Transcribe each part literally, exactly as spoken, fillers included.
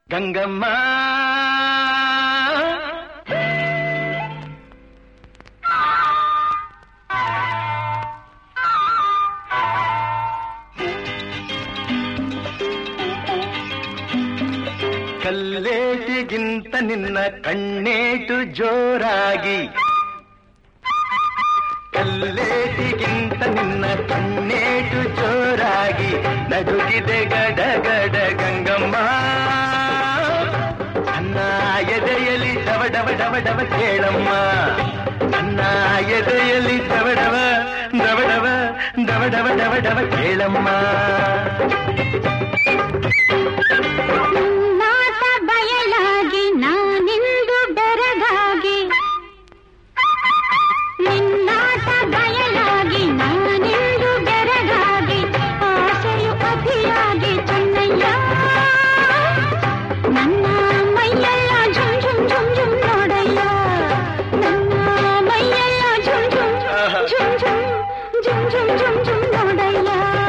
ಗಂಗಮ್ಮ ಕಲ್ಲೇಟಿಗಿಂತ ನಿನ್ನ ಕಣ್ಣೇಟು ಜೋರಾಗಿ, ಕಲ್ಲೇಟಿಗಿಂತ ನಿನ್ನ ಕಣ್ಣೇಟು ಜೋರಾಗಿ ನಡುಗಿದೆ ಗಡ ಗಡ ಗಂಗಮ್ಮ. ನನ್ನ ಎದೆಯಲ್ಲಿ ಡವ ಡವ ಡವ ಡವ ಕೇಳಮ್ಮ, ನನ್ನ ಎದೆಯಲ್ಲಿ ಡವ ಡವ ಡವ ಡವ ಡವ ಡವ ಡವ ಡವ ಕೇಳಮ್ಮ. ಬಯಲಾಗಿ ನಾನಿಂದು ಬೆರಗಾಗಿ, ನಿನ್ನಾಟ ಬಯಲಾಗಿ ನಾನಿಂದು ಬೆರಗಾಗಿ, ಆಸೆಯು ಅತಿಯಾಗಿ ಚೆನ್ನಯ್ಯ. ನನ್ನ ಮೈಯೆಲ್ಲ ಝುಮ್ ಝುಮ್ ಝುಮ್ ಝುಮ್ ನೋಡಯ್ಯ, ನನ್ನ ಮೈಯೆಲ್ಲ ಝುಮ್ ಝುಮ್ ಝುಮ್ ಝುಮ್ ಝುಮ್ ಝುಮ್ ಝುಮ್ ಝುಮ್ ನೋಡಯ್ಯ.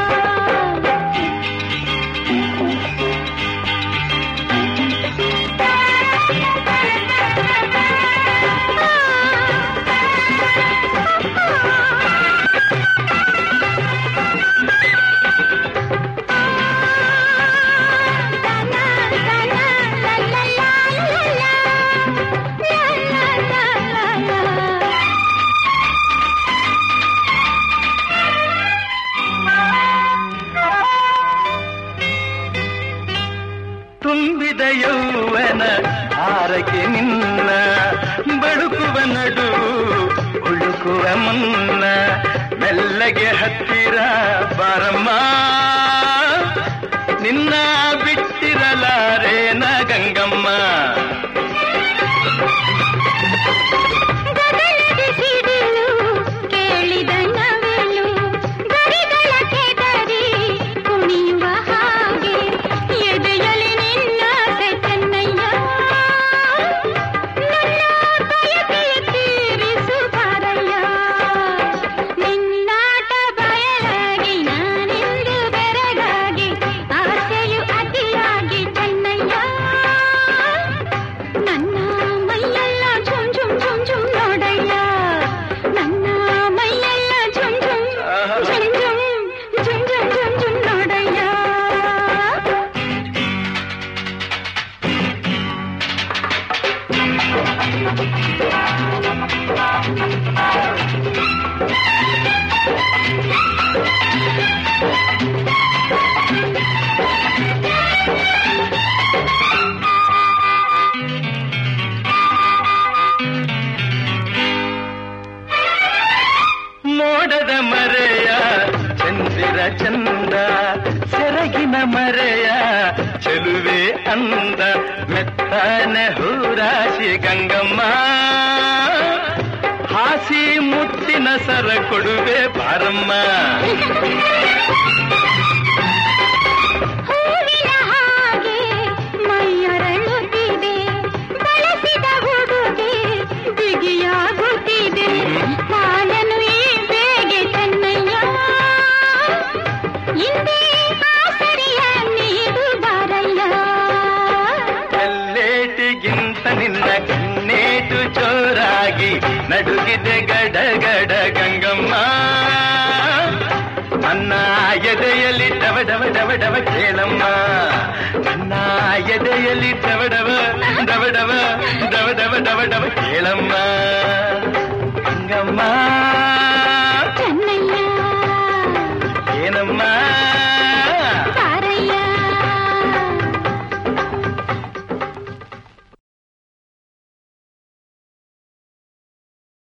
ತುಂಬಿದ ಯೌವನ ಆರಕ್ಕೆ ನಿನ್ನ ಬಳುಕುವ ನಡು ಉಳುಕುವ ಮುನ್ನ ಮೆಲ್ಲಗೆ ಹತ್ತಿರ ಬಾರಮ್ಮ. ನಿನ್ನ ಬಿಟ್ಟಿರಲಾರೇನ ಗಂಗಮ್ಮ. ಕೇಳಿದ ನವಲು ಗರಿಗಳ ಕೆದರಿ ಕುಣಿಯುವ ಹಾಗೆ ಎದೆಯಲ್ಲಿ ನಿನ್ನ ಚೆನ್ನಯ್ಯ. ನನ್ನ ಬಯಕೆ ತೀರಿಸು ಬಾರಯ್ಯ, ನಿನ್ನಾಟ ಬಯಲಾಗಿ ನಾನಿಂದು ಬೆರಗಾಗಿ, ಆಸೆಯು ಅತಿಯಾಗಿ ಚೆನ್ನಯ್ಯ. ನನ್ನ ಮೈಯೆಲ್ಲ ಝುಮ್ ಝುಮ್ ಝುಮ್ ಝುಮ್ ನೋಡಯ್ಯ, ನನ್ನ ಮೈಯೆಲ್ಲ ಝುಮ್ ಝುಮ್ ಝುಮ್ ಝುಮ್ ಝುಮ್ ಝುಮ್ ಝುಮ್ ಝುಮ್ ನೋಡಯ್ಯ. ಮೋಡದ ಮರೆಯ ಚಂದಿರ ಚಂದ, ಸೆರಗಿನ ಮರೆಯ ಚೆಲುವೆ ಅಂದ, ಮೆತ್ತನೆ ಹೂರಾಶಿ ಗಂಗಮ್ಮ. ಹಾಸಿ ಮುತ್ತಿನ ಸರ ಕೊಡುವೆ ಬಾರಮ್ಮ. ಹೂವಿನ ಹಾಗೆ ಮೈಯರಳುತ್ತಿದೆ, ಬಳಸಿದ ಹುಡುಗೆ ಬಿಗಿಯಾಗುತ್ತಿದೆ, ಕಾಲನು ಈ ಬೇಗೆ ಚೆನ್ನಯ್ಯ. ಇಂದೇ ಆಸರಿಯ ನೀಡು ಬಾರಯ್ಯ. ಕಲ್ಲೇಟಿಗಿಂತ ನಿನ್ನ ಕಣ್ಣೇಟು ಜೋರಾಗಿ ನಡುಗಿದೆ ಗಡ ಗಡ ಗಂಗಮ್ಮ. ನನ್ನ ಎದೆಯಲ್ಲಿ ಡವ ಡವ ಡವ ಡವ ಕೇಳಮ್ಮ, ನನ್ನ ಎದೆಯಲ್ಲಿ ಡವ ಡವ ಡವ ಡವ ಡವ ಡವ ಡವ ಡವ ಕೇಳಮ್ಮ ಗಂಗಮ್ಮ. ಚೆನ್ನಯ್ಯ ಏನಮ್ಮ